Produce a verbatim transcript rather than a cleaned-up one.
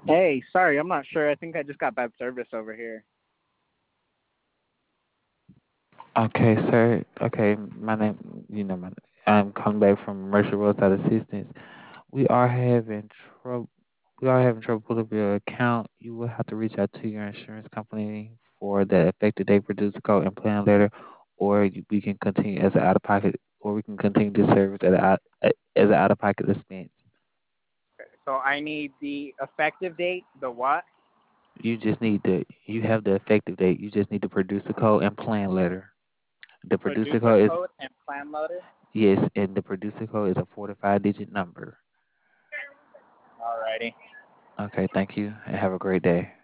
Hey, sorry, I'm not sure. I think I just got bad service over here. Okay, sir. Okay, my name, you know, my, I'm coming back from Mercer Roadside Assistance. We are having trouble. We are having trouble pulling up your account. You will have to reach out to your insurance company for the effective date, producer code, and plan letter, or you- we can continue as an out of pocket, or we can continue this service at a, out- as an out of pocket expense. So I need the effective date, the what? You just need the, you have the effective date. You just need the producer code and plan letter. The producer Producer code is, code and plan letter. yes, and the producer code is a forty-five digit number. Alrighty. Okay, thank you, and have a great day.